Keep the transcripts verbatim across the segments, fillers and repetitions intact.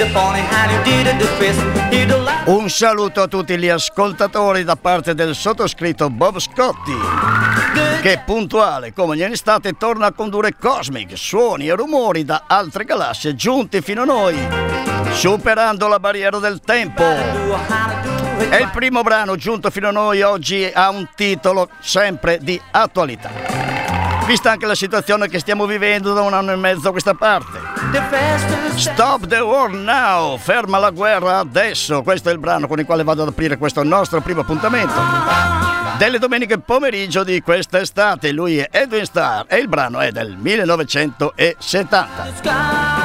Un saluto a tutti gli ascoltatori da parte del sottoscritto Bob Scotti, che puntuale come ogni estate torna a condurre Cosmic, suoni e rumori da altre galassie giunti fino a noi, superando la barriera del tempo. E il primo brano giunto fino a noi oggi ha un titolo sempre di attualità, vista anche la situazione che stiamo vivendo da un anno e mezzo a questa parte. Stop the War Now, ferma la guerra adesso. Questo è il brano con il quale vado ad aprire questo nostro primo appuntamento delle domeniche pomeriggio di quest'estate. Lui è Edwin Starr e il brano è del millenovecentosettanta.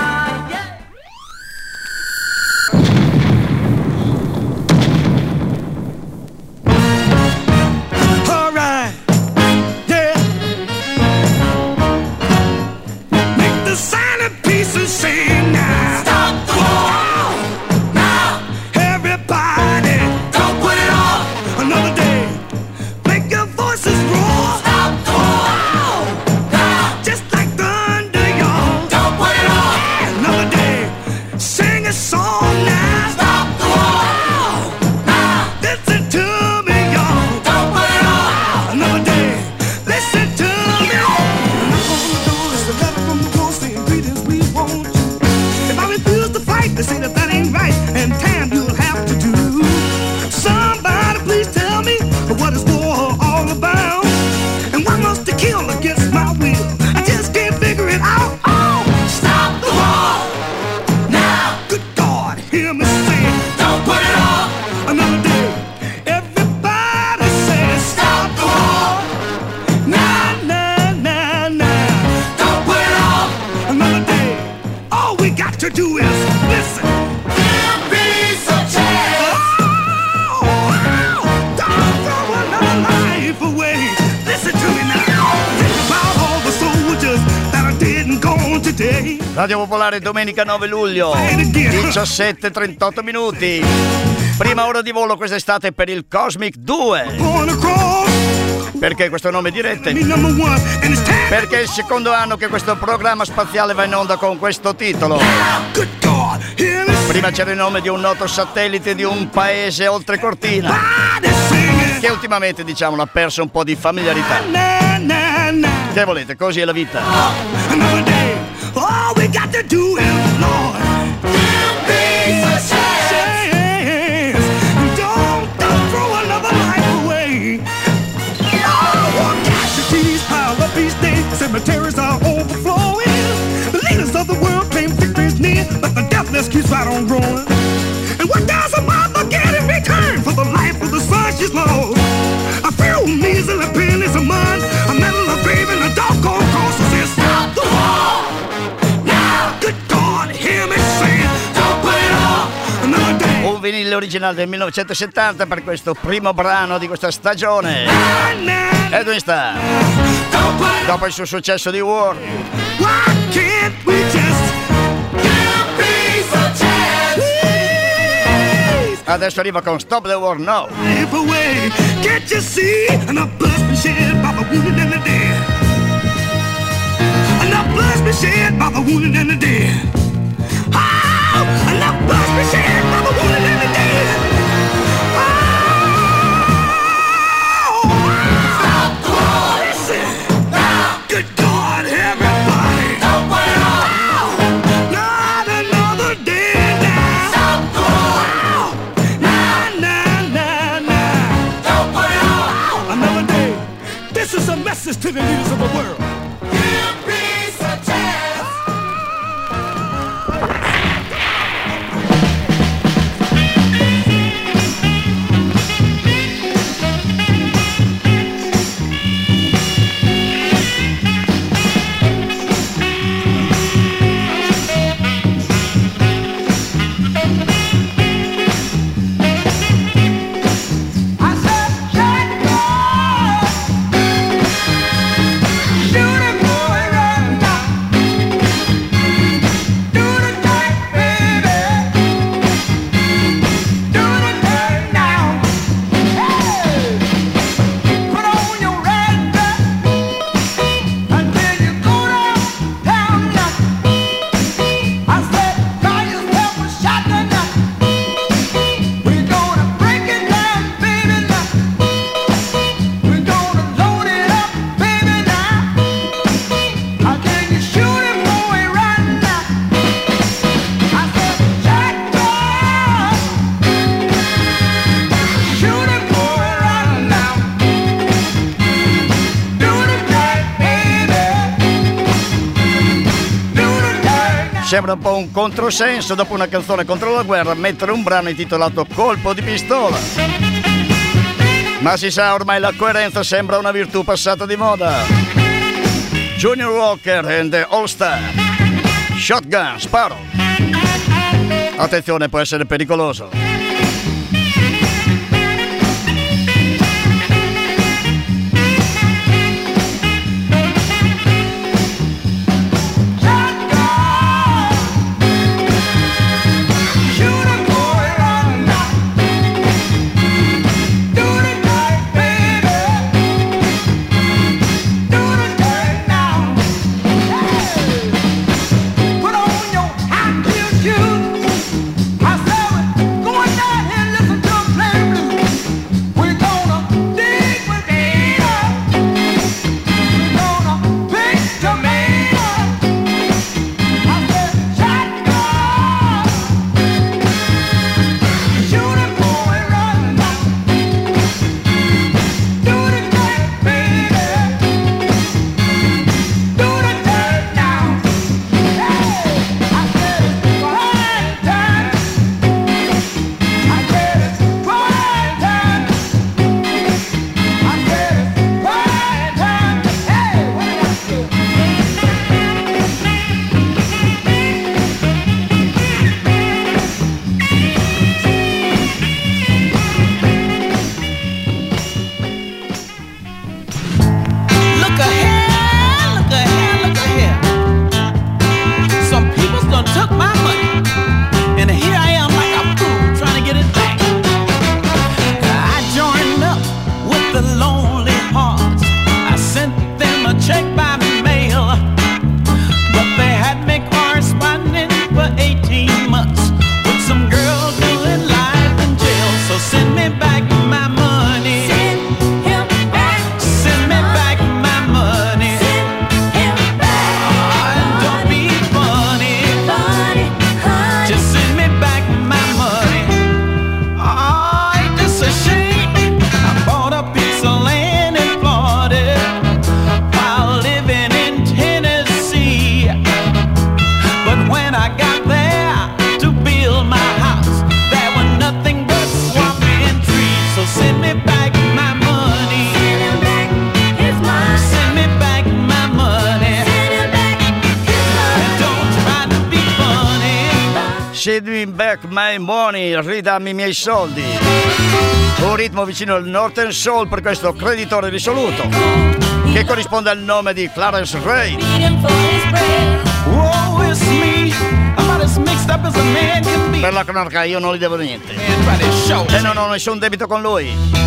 Radio Popolare, domenica nove luglio, diciassette e trentotto minuti. Prima ora di volo quest'estate per il Cosmic due. Perché questo nome dirette? Perché è il secondo anno che questo programma spaziale va in onda con questo titolo. Prima c'era il nome di un noto satellite di un paese oltre cortina, che ultimamente, diciamolo, ha perso un po' di familiarità. Che volete, così è la vita. All we got to do is, Lord, be a chance. Don't, don't throw another life away. Oh, casualties pile up each day. Cemeteries are overflowing. The leaders of the world claim victory's near, but the death list keeps right on growing. And what does a mother get in return for the life of the son she's lost? A few measly pennies a month, a medal, a grave, and a doggone cross that says stop the war. Un vinile originale del millenovecentosettanta per questo primo brano di questa stagione. Edwin Starr, dopo il suo successo di War. Adesso arriva con Stop the War Now. Can't you see enough blood's been shed by the wounded and the dead? Enough blood's been shed by the wounded and the dead. Oh, enough blood's been shed by the wounded and the dead. Oh, stop the war. Listen. Now. Good God, everybody. Don't put it on. Not another day now. Stop the war. Nah, nah, nah, nah. Don't put it on. Another day. This is a message to the leaders of the world. Give peace a chance. Shoot him, boy. Sembra un po' un controsenso dopo una canzone contro la guerra mettere un brano intitolato Colpo di pistola. Ma si sa, ormai la coerenza sembra una virtù passata di moda. Junior Walker and the All Star. Shotgun, sparo. Attenzione, può essere pericoloso. Send me back my money, ridammi i miei soldi. Un ritmo vicino al Northern Soul per questo creditore risoluto, che corrisponde al nome di Clarence Ray. Per la cronaca io non gli devo niente e non ho nessun debito con lui.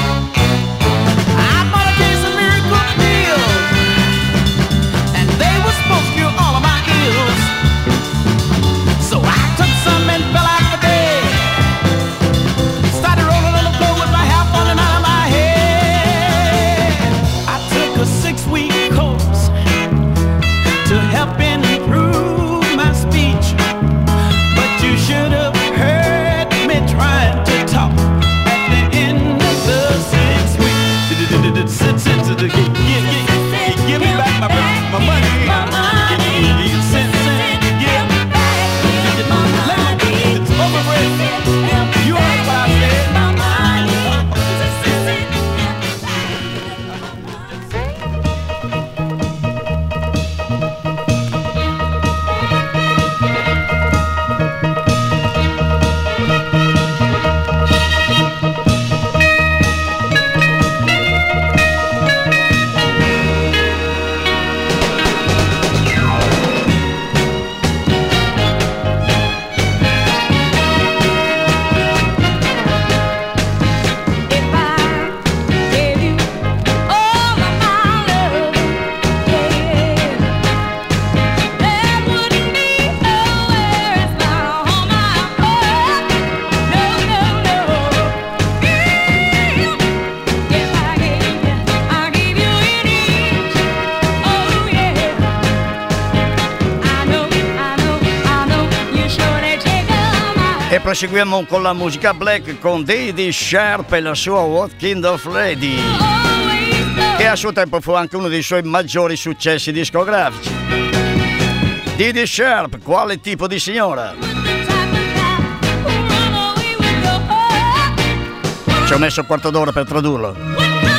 E proseguiamo con la musica black con Dee Sharp e la sua What Kind of Lady, che a suo tempo fu anche uno dei suoi maggiori successi discografici. Didi Sharp, quale tipo di signora? Ci ho messo un quarto d'ora per tradurlo.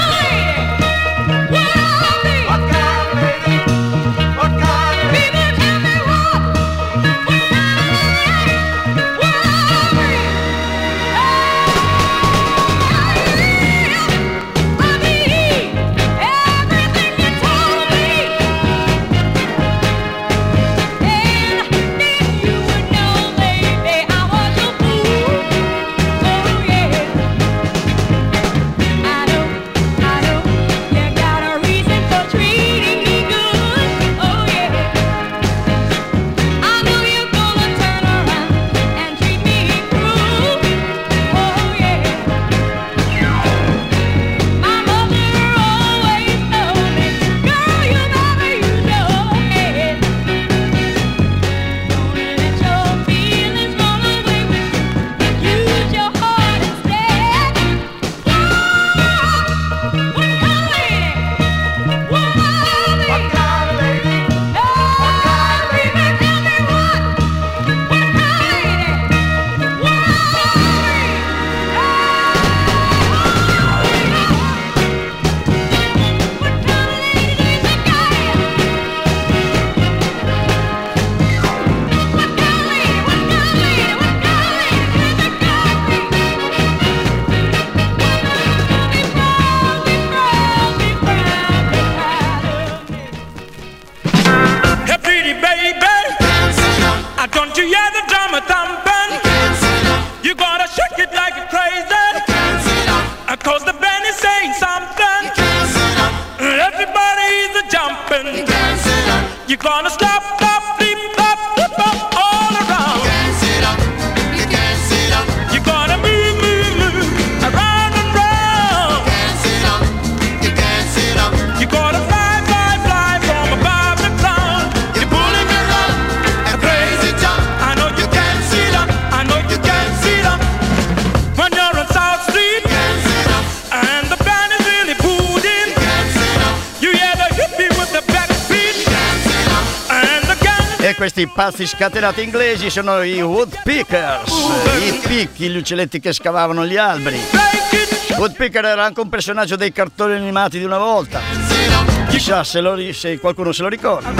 Questi pazzi scatenati inglesi sono i Woodpeckers, i picchi, gli uccelletti che scavavano gli alberi. Woodpecker era anche un personaggio dei cartoni animati di una volta. Chissà se, lo, se qualcuno se lo ricorda.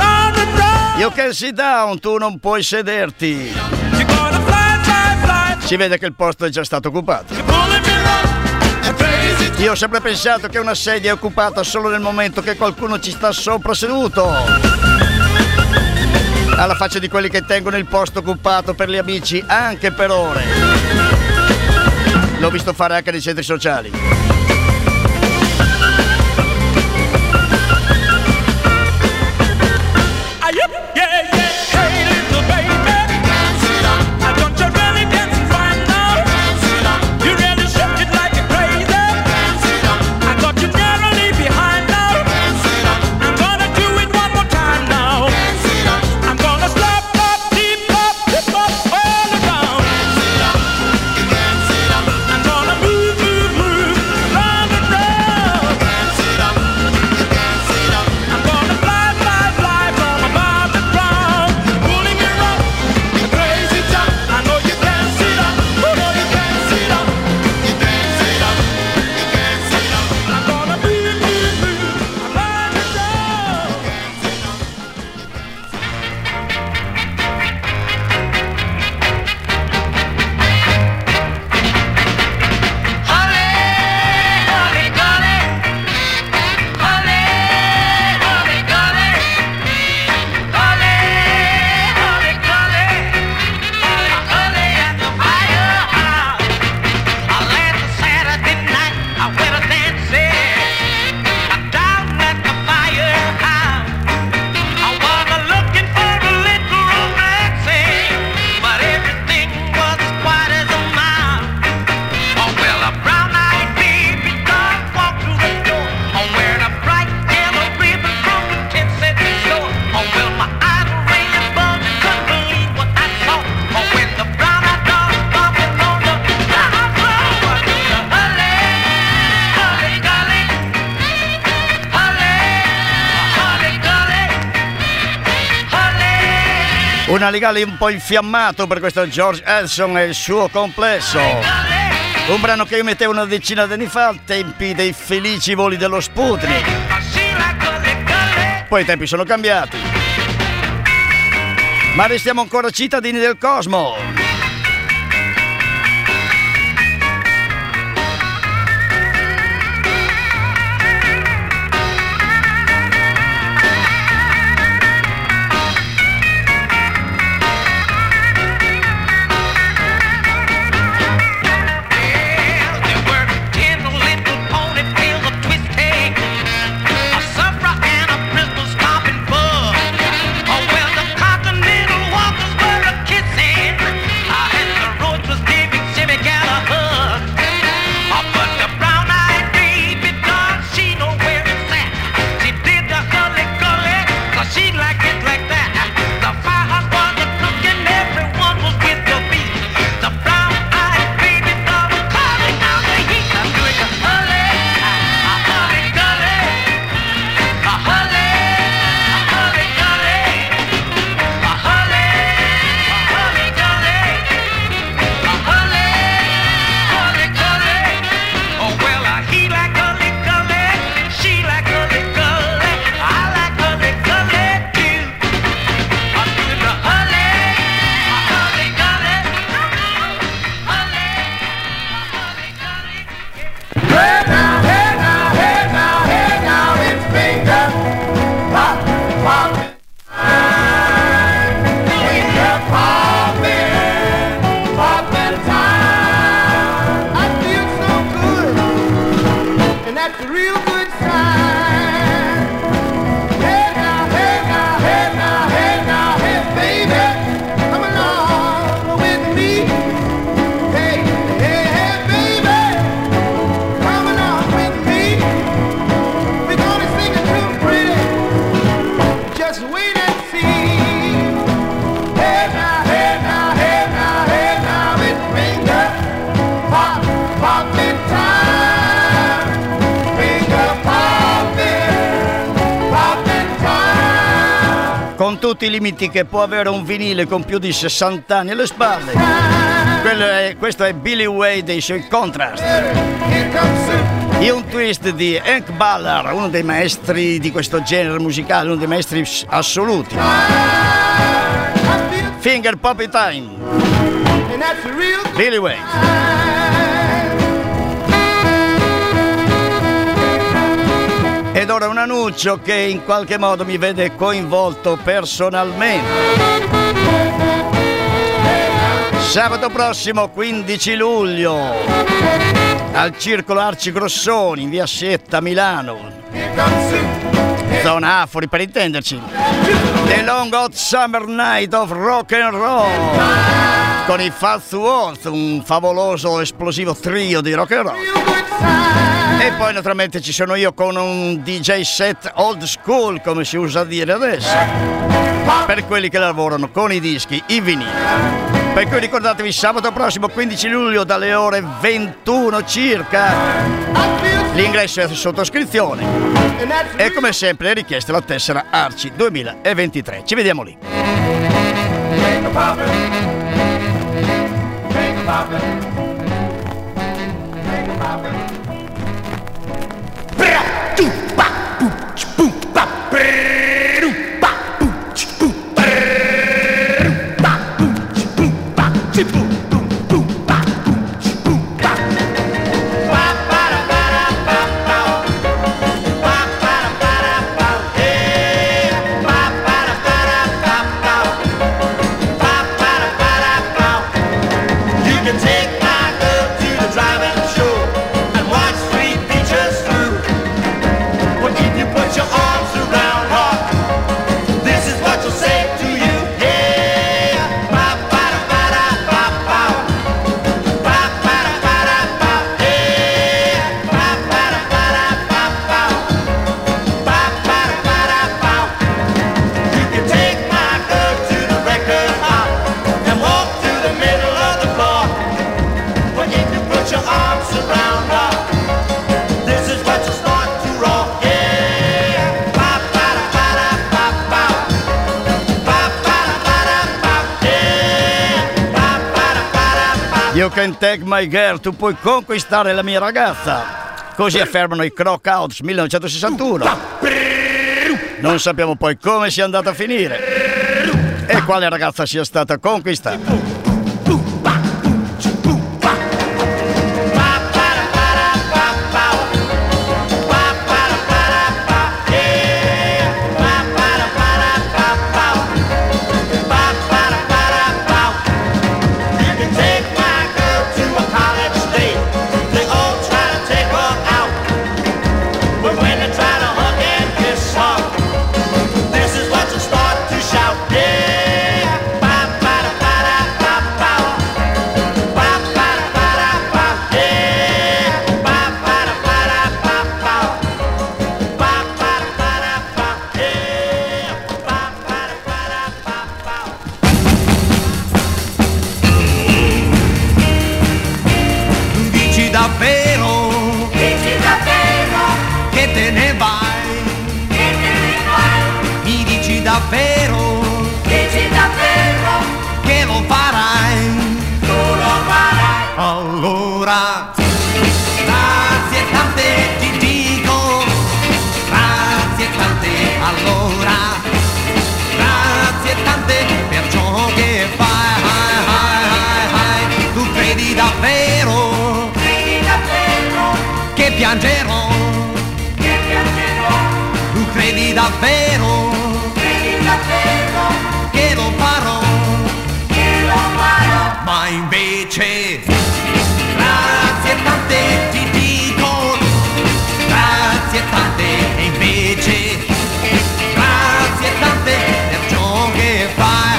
You can sit down, tu non puoi sederti. Si vede che il posto è già stato occupato. Io ho sempre pensato che una sedia è occupata solo nel momento che qualcuno ci sta sopra seduto. Alla faccia di quelli che tengono il posto occupato per gli amici anche per ore. L'ho visto fare anche nei centri sociali. Un legale un po' infiammato per questo George Harrison e il suo complesso. Un brano che io mettevo una decina di anni fa, al tempi dei felici voli dello Sputnik. Poi i tempi sono cambiati. Ma restiamo ancora cittadini del cosmo. Tutti i limiti che può avere un vinile con più di sessanta anni alle spalle. È, questo è Billy Way dei suoi Contrast. E un twist di Hank Ballard, uno dei maestri di questo genere musicale, uno dei maestri assoluti. Finger Poppy Time. Billy Way. Ed ora un annuncio che in qualche modo mi vede coinvolto personalmente. Sabato prossimo quindici luglio al Circolo Arci Grossoni in via Sietta, Milano, zona Afori per intenderci, The Long Hot Summer Night of Rock and Roll con i Fats Waltz, un favoloso esplosivo trio di rock and roll. E poi naturalmente ci sono io con un D J set old school, come si usa a dire adesso, per quelli che lavorano con i dischi, i vinili. Per cui ricordatevi, sabato prossimo quindici luglio dalle ore ventuno circa, l'ingresso è a sottoscrizione e come sempre è richiesta la tessera Arci duemilaventitré. Ci vediamo lì. Take You can take my girl, tu puoi conquistare la mia ragazza. Così affermano i Crockouts millenovecentosessantuno. Non sappiamo poi come sia andata a finire e quale ragazza sia stata conquistata. Piangerò, che piangerò, tu credi davvero, credi davvero, che lo farò, che lo farò, ma invece, grazie tante ti dico, grazie tante e invece, grazie tante per ciò che fai,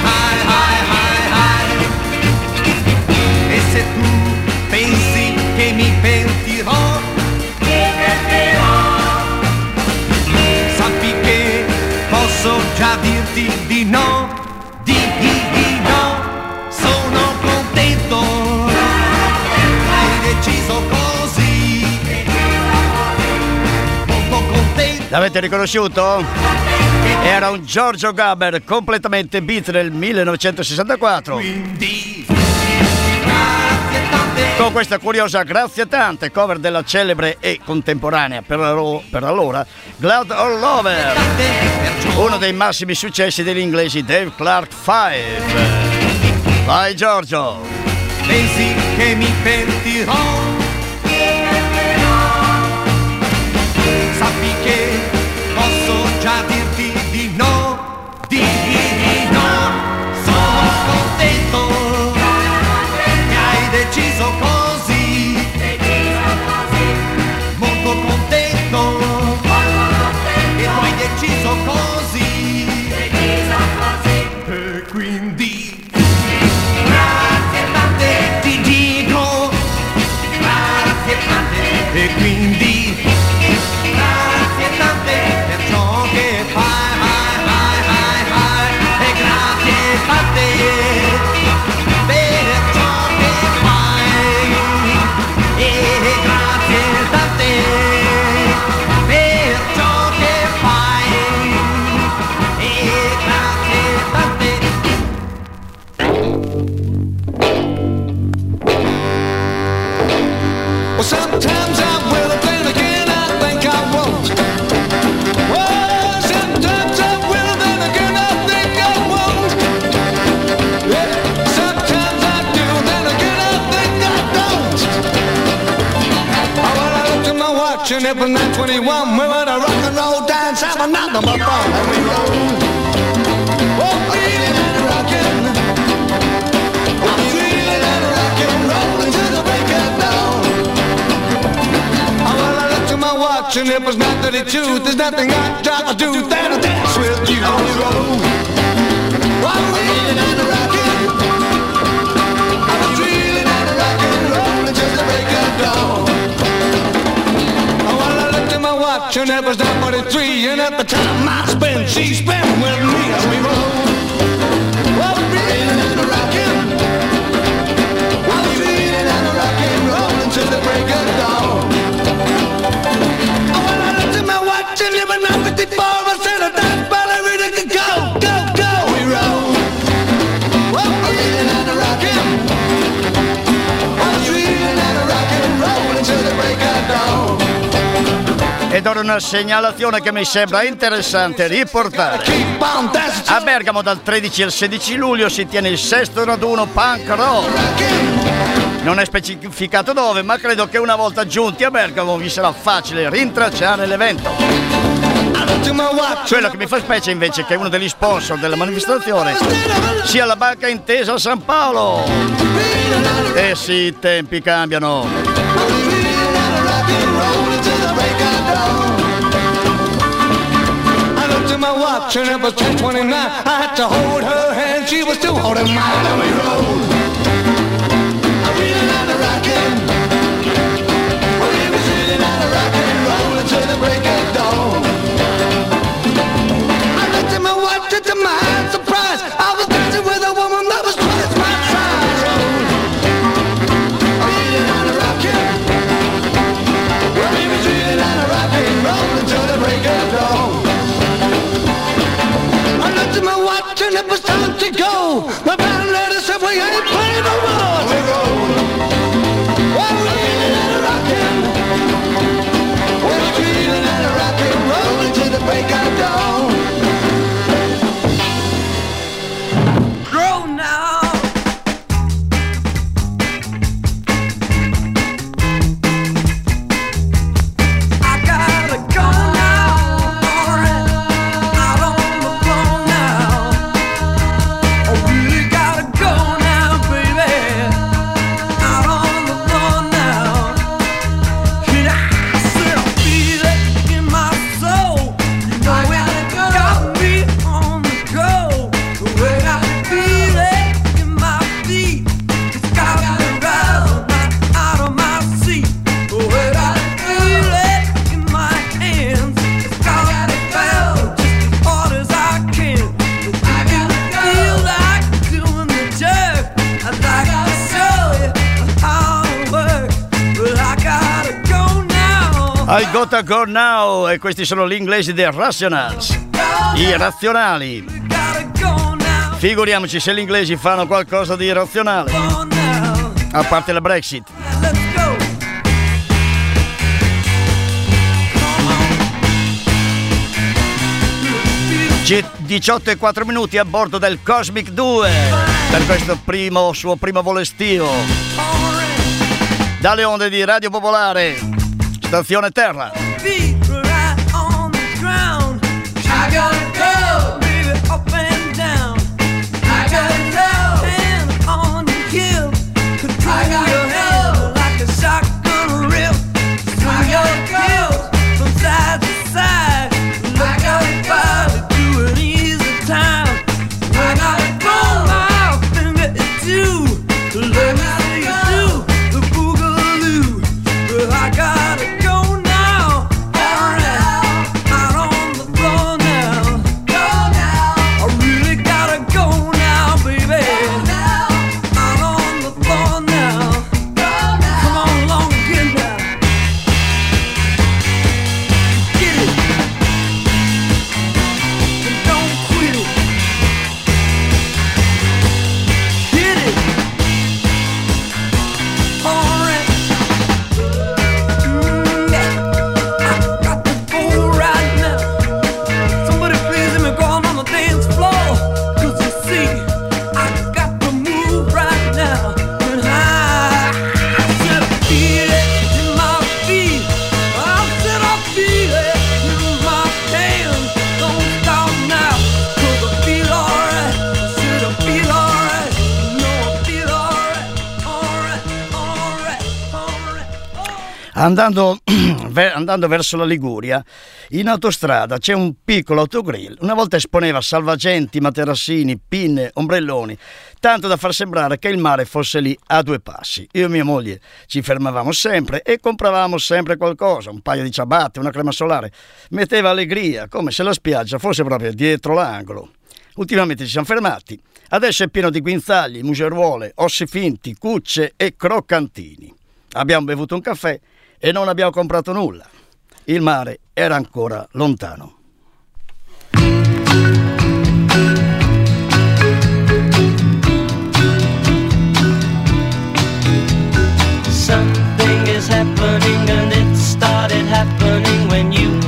e se tu pensi che mi pentirò, posso già dirti di no, di, di, di no, sono contento, hai deciso così, molto contento. L'avete riconosciuto? Era un Giorgio Gaber completamente beat del millenovecentosessantaquattro. Quindi, con questa curiosa grazie tante cover della celebre e contemporanea per, alo- per allora Glad All Over, uno dei massimi successi degli inglesi Dave Clark Five. Vai Giorgio! Pensi che mi pentirò? Sappi che posso già dirti di no, di, di no, sono contento che hai deciso così, molto contento che tu hai deciso così, e quindi grazie tante ti dico, grazie tante, e quindi grazie tante per ciò che fai, fai, fai, fai, fai, e grazie tante per ciò che fai, e grazie tante per ciò che fai, e grazie tante. Well, sometimes I will, then again I think I won't. Oh, sometimes I will, then again I think I won't. Yeah, sometimes I do, then again I think I don't. Oh, well, I looked at my watch and it was nine twenty-one. We went a rock and roll dance, have another my phone, and we rolled. Oh, reeling and rocking. Oh, reeling and rocking, rolling to the break of dawn. Oh, well, I looked at my watch and it was nine thirty-two. There's nothing I'd rather do than to dance with you on the road. I'm reeling and rocking. I was reeling and rocking, rolling to the break of dawn. Oh, well, I looked at my watch and it was nine forty-three. And at the time I spent, she spent with me as we rolled. I'm reeling and rocking. I was reeling and rocking, rolling to the break of dawn. Oh, well, I looked at my watch and it was nine fifty-four. I said, I thought ballerina could go, go, go. We roll. I'm reeling and rocking. ed ora una segnalazione che mi sembra interessante riportare. A Bergamo dal tredici al sedici luglio si tiene il sesto raduno punk rock. Non è specificato dove, ma credo che una volta giunti a Bergamo vi sarà facile rintracciare l'evento. Quello che mi fa specie invece è che uno degli sponsor della manifestazione sia la Banca Intesa San Paolo. Eh sì, i tempi cambiano. My watch and it was ten twenty-nine. I had to hold her hand, she was still holding mine. And we rode, I'm reeling on the rockin'. We was reeling on the rockin', rolling till the break of dawn. I looked at my watch, and to my surprise, I was dancing with a woman that was twice my size. I'm reeling on the rockin'. We was reeling on the rockin', rolling till the break of dawn. My watch and it was time to go. My band lady said we ain't playing no more. We roll, well, we're feeling and a rockin'. We're feeling and a rockin', rolling to the break of dawn. Grow now. I gotta go now, e questi sono gli inglesi dei Rationals, i razionali. Figuriamoci se gli inglesi fanno qualcosa di irrazionale, a parte la Brexit. diciotto e quattro minuti a bordo del Cosmic due per questo primo suo primo volo estivo dalle onde di Radio Popolare, stazione Terra. Andando, andando verso la Liguria, in autostrada c'è un piccolo autogrill. Una volta esponeva salvagenti, materassini, pinne, ombrelloni, tanto da far sembrare che il mare fosse lì a due passi. Io e mia moglie ci fermavamo sempre e compravamo sempre qualcosa, un paio di ciabatte, una crema solare. Metteva allegria, come se la spiaggia fosse proprio dietro l'angolo. Ultimamente ci siamo fermati. Adesso è pieno di guinzagli, museruole, ossi finti, cucce e croccantini. Abbiamo bevuto un caffè e non abbiamo comprato nulla. Il mare era ancora lontano. Something is happening and it started happening when you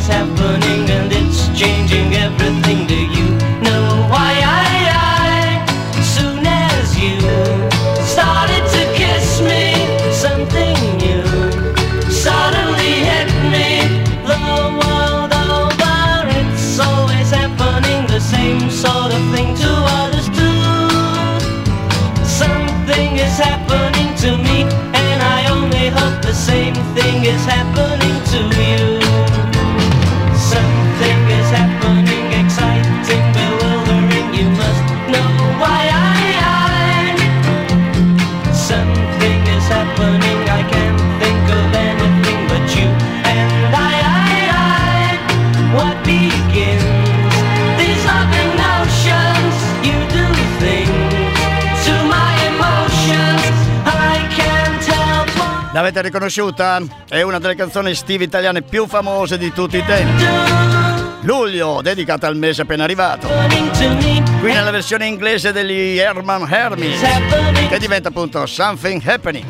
is happening and it's changing everything. Do you know why? I, I, soon as you started to kiss me, something new suddenly hit me. The world over, it's always happening, the same sort of thing to others too. Something is happening to me, and I only hope the same thing is happening to you. Something is happening, exciting, bewildering, you must know why. I, I something is happening, I can't think of anything but you and I, I, I what begins these loving notions? You do things to my emotions, I can't help what. L'avete riconosciuta? È una delle canzoni estive italiane più famose di tutti i tempi. Luglio, dedicata al mese appena arrivato. Qui nella versione inglese degli Herman Hermits, che diventa appunto Something Happening.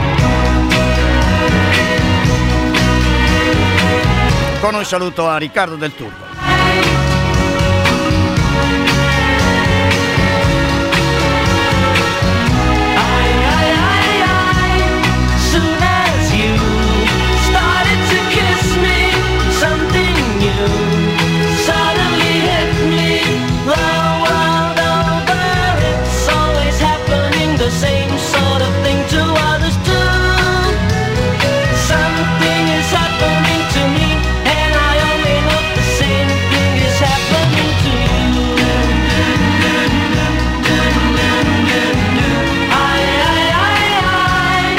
Con un saluto a Riccardo Del Turco. Suddenly hit me, the world over, it's always happening, the same sort of thing to others too. Something is happening to me, and I only hope the same thing is happening to you. I, I, I, I.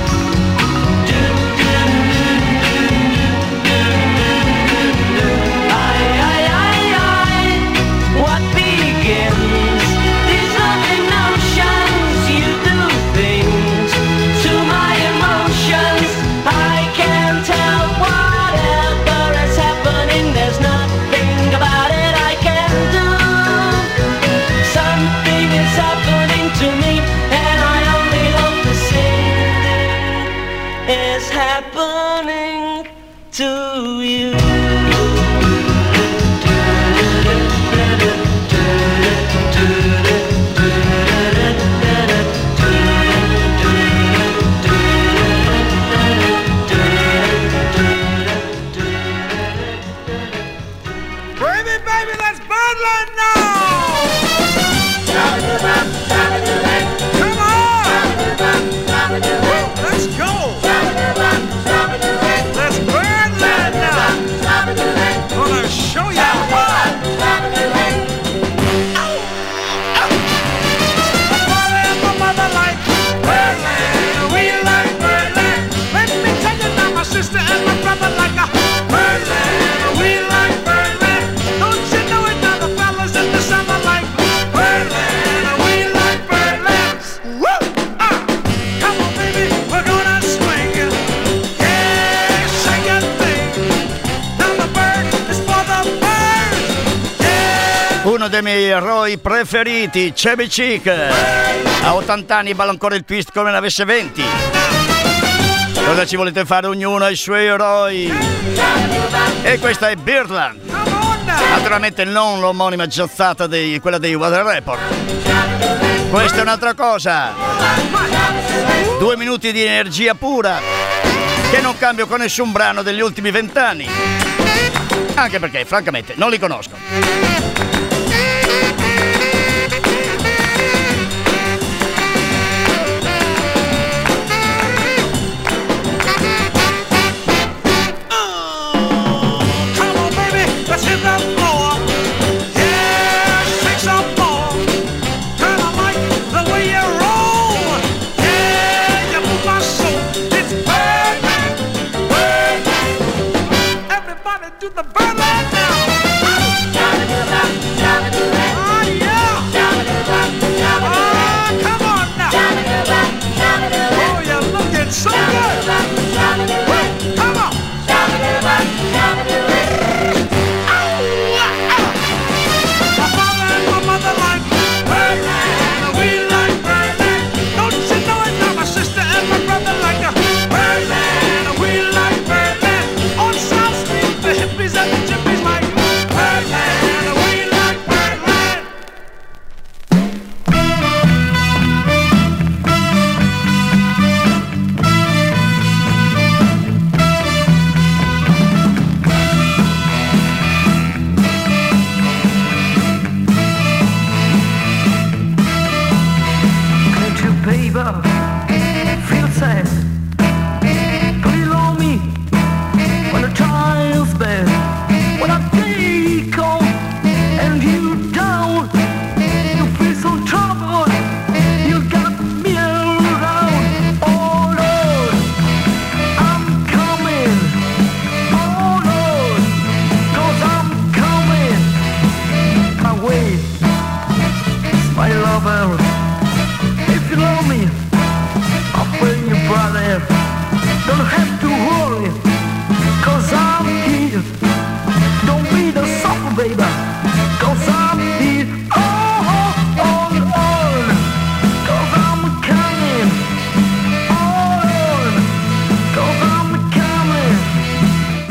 What begins these loving notions? You do things to my emotions. I can't tell whatever is happening. There's nothing about it I can do. Something is happening to me, and I only hope the same thing is happening to you. Baby, baby, let's Birdland now! Come on! Woo, let's go! Let's Birdland now! Gonna show you why! My mother like Birdland, we like Birdland. Let me tell you now, my sister and my brother like a Birdland, we like Birdland. Don't you know it now, the fellas in the summer like Birdland, we like Birdland. Woo! Ah, come on, baby, we're gonna swing. Yeah, shake your thing. Now the bird is for the birds. Yeah. Uno dei miei eroi preferiti, Chevy Chick. A ottanta anni balla ancora il twist come ne avesse venti. Cosa ci volete fare? Ognuno ha i suoi eroi. E questa è Birdland. Naturalmente non l'omonima giazzata di quella dei Weather Report. Questa è un'altra cosa. Due minuti di energia pura che non cambio con nessun brano degli ultimi vent'anni. Anche perché, francamente, non li conosco. Come on, baby, let's hit the floor. Yeah, shake some more. Girl, I like the way you roll. Yeah, you move my soul. It's Birdland, Birdland. Everybody do the Birdland now. Oh, yeah. Oh, come on now. Oh, you're looking so good. Woo, come on. My father and my mother like Birdland, we like Birdland. Don't you know it now? My sister and my brother like a Birdland, we like Birdland. On South Street, the hippies and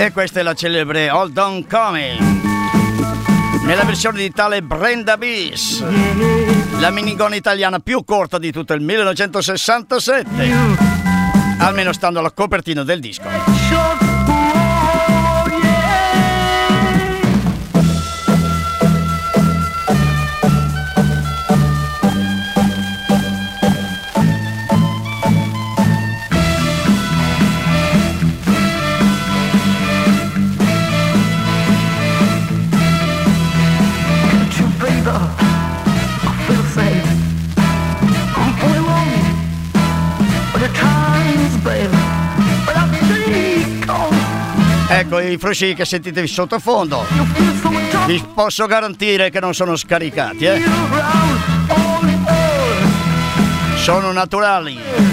E questa è la celebre Hold On Coming, nella versione di tale Brenda Bees, la minigonna italiana più corta di tutto il millenovecentosessantasette, almeno stando alla copertina del disco. Ecco i frusci che sentite sottofondo, vi posso garantire che non sono scaricati, eh? Sono naturali.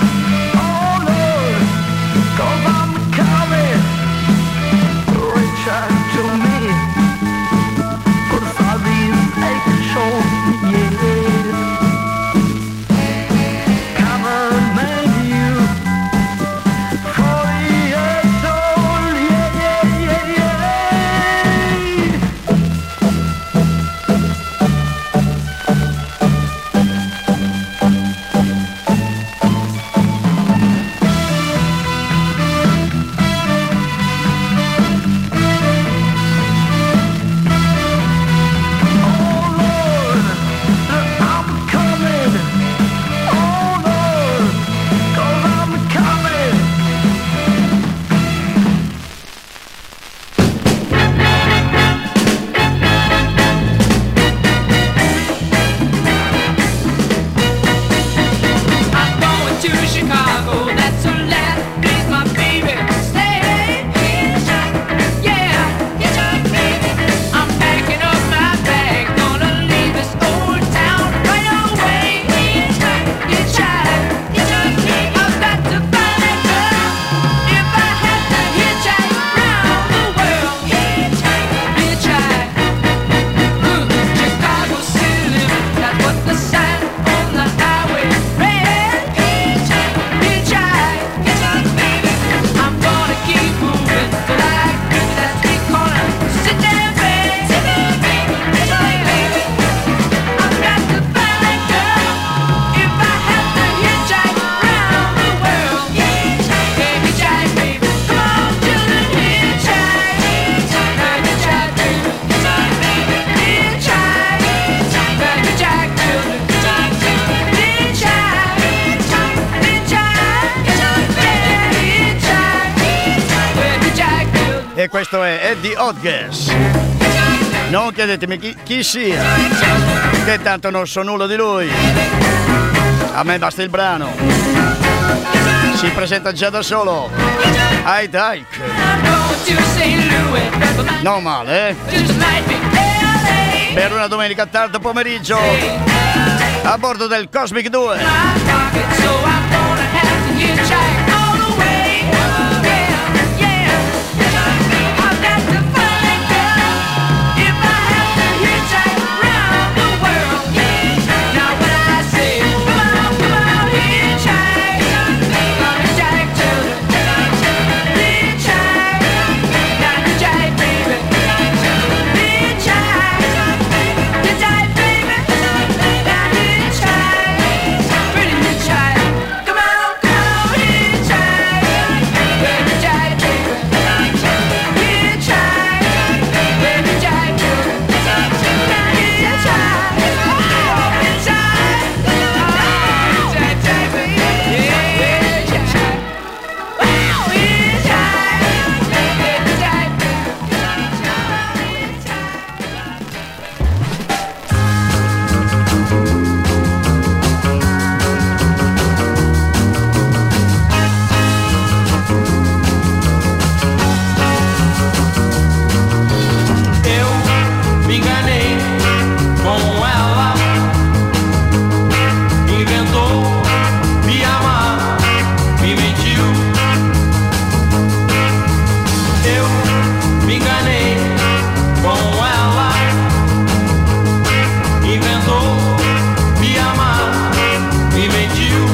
E questo è Eddie Hodges. Non chiedetemi chi, chi sia, che tanto non so nulla di lui. A me basta il brano. Si presenta già da solo. Hi Dyke. Non male, eh? Per una domenica tardo pomeriggio a bordo del Cosmic due.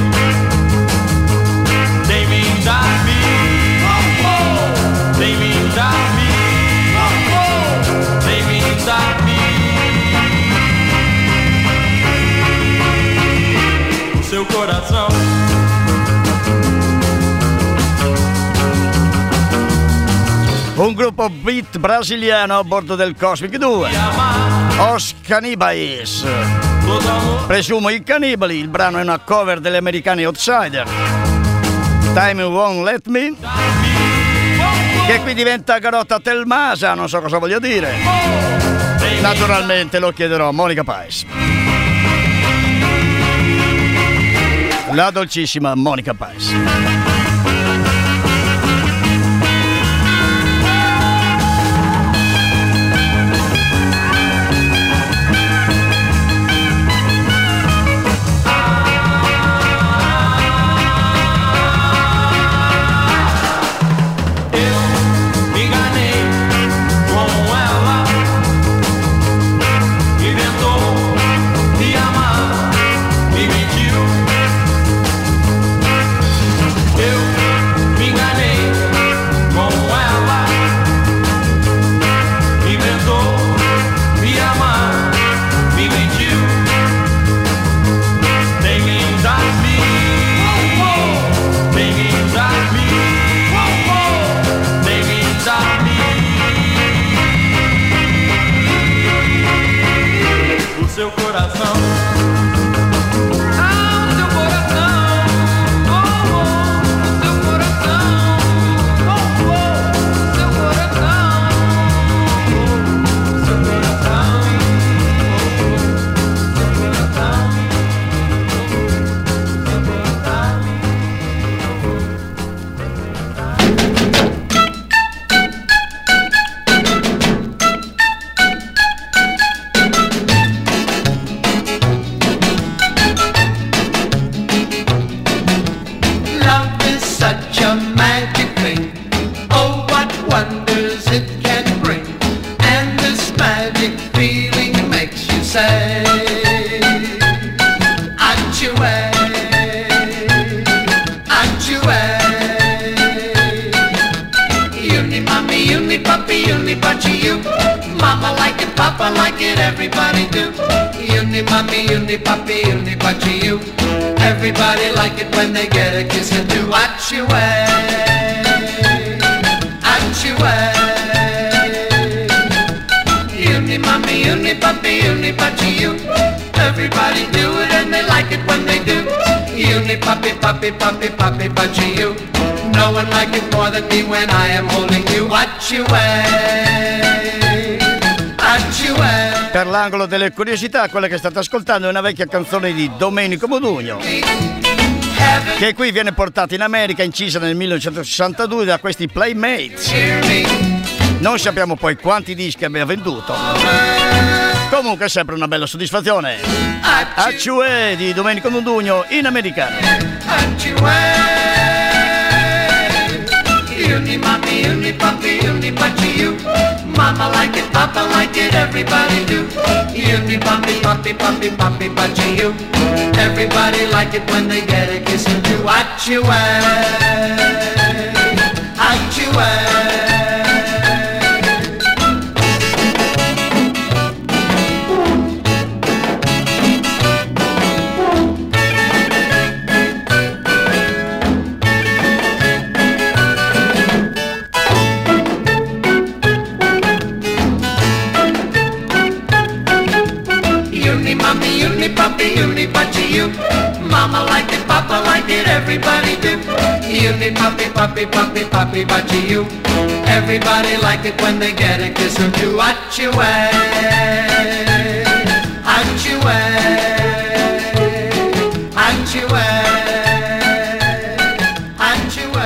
They mean Un gruppo beat brasiliano a bordo del Cosmic due. Os Cannibais. Presumo i cannibali, il brano è una cover degli americani Outsider. Time Won't Let Me, che qui diventa Garota Telmasa, non so cosa voglia dire. Naturalmente lo chiederò a Monica Pais. La dolcissima Monica Pais. Per l'angolo delle curiosità, quella che state ascoltando è una vecchia canzone di Domenico Modugno, che qui viene portata in America, incisa nel millenovecentosessantadue da questi Playmates. Non sappiamo poi quanti dischi abbia venduto. Comunque è sempre una bella soddisfazione. Acciue di Domenico Modugno in americano. Uni mommy, uni puppy, uni puppy, you. Mama like it, Papa like it, everybody do. Uni puppy, puppy, puppy, puppy, puppy, you. Everybody like it when they get a kiss and do. What you wear, what you wear. Puppy, uni puppy, you. Mama like it, Papa like it, everybody do. Uni puppy, puppy, puppy, puppy, puppy, you. Everybody like it when they get a kiss or two. What you wear, what you wear, what you wear, what you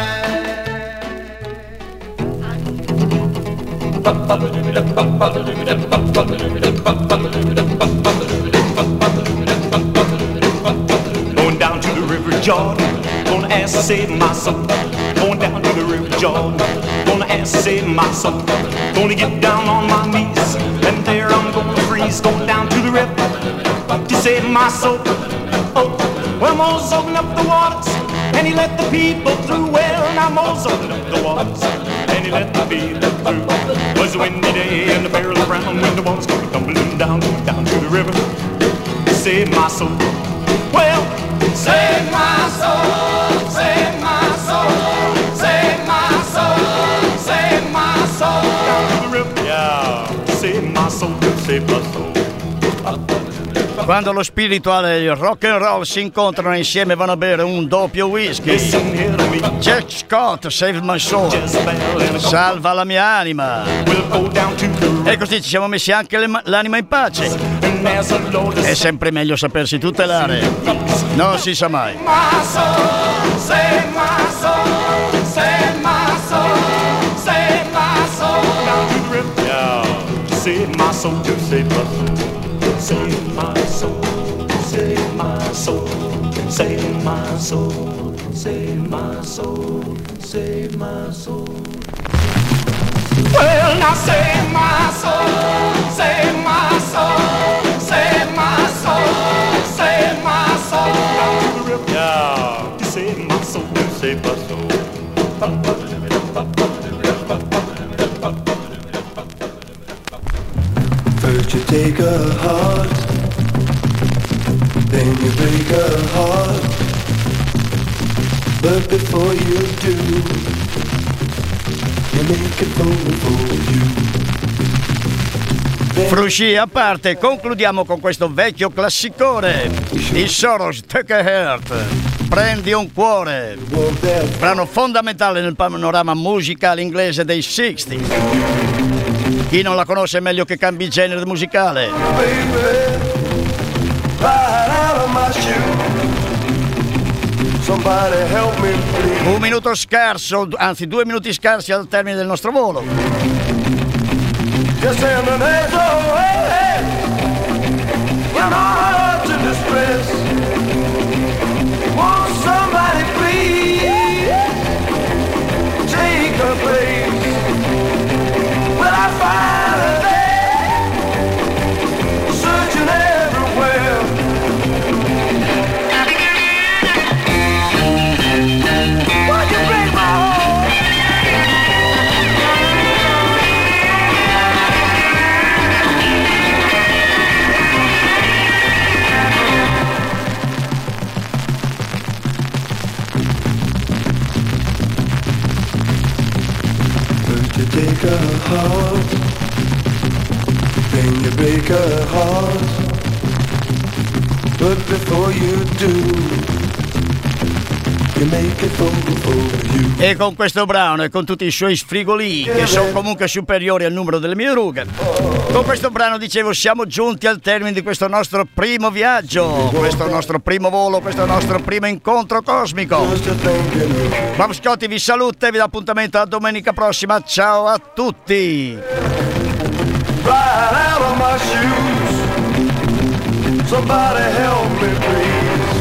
Going down to the river Jordan, gonna ask to save my soul. Going down to the river Jordan, gonna ask to save my soul. Gonna get down on my knees, and there I'm gonna freeze. Going down to the river to save my soul. Oh, well Moses opened up the waters, and he let the people through. Well, now Moses opened up the waters, and he let the people through. It was a windy day, and the barrel around when the waters go tumbling down, down to the river to save my soul. Well, save my soul, save my soul, save my soul, save my soul. save my soul, to save my soul. Quando lo spirituale e il rock and roll si incontrano insieme vanno a bere un doppio whisky. Listen here to me. Jack Scott, Save My Soul, Jezebel and a salva la mia anima. We'll go down to the E così ci siamo messi anche le ma- l'anima in pace. and there's a Lord to È sempre meglio sapersi tutelare. Non si sa mai. My soul, save my soul, save my soul, save my soul. down to the river. Yeah. To save my soul, to save my soul. Save my soul, save my soul, save my soul, save my soul, save my soul. Well, now save my soul, save my soul, save my soul, save my soul. Down to the river. Yeah. To save my soul, to save my soul. First you take a heart, then you break a heart. But before you do, you make it over for you. Frusci a parte, concludiamo con questo vecchio classicone di Soros, Take a Heart, Prendi un cuore, Walk that brano fondamentale nel panorama musicale inglese dei sessanta. Chi non la conosce è meglio che cambi genere musicale. baby, right out of my shoe. Somebody help me, please. Un minuto scarso, anzi due minuti scarsi al termine del nostro volo. Just saying the names, oh, hey, hey. You're not in distress. Won't somebody please take her place? Will I find her there, searching everywhere? Why you break my heart? First you take a heart, then you break a heart. But before you do, you make it over for you. E con questo brano e con tutti i suoi sfrigolii, che sono comunque superiori al numero delle mie rughe, con questo brano, dicevo, siamo giunti al termine di questo nostro primo viaggio, questo nostro primo volo, questo nostro primo incontro cosmico. Just a thinking, Bob Scotti vi saluta e vi dà appuntamento a domenica prossima. Ciao a tutti! right out of my shoes. Somebody help me, please.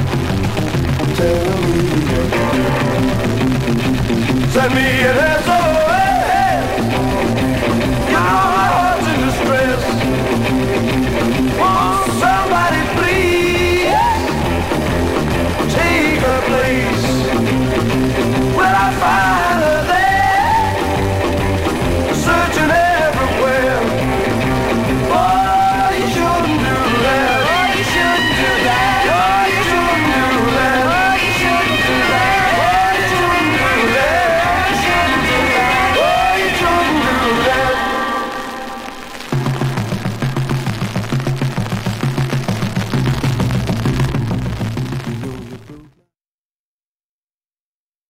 Tell me, send me an S O S.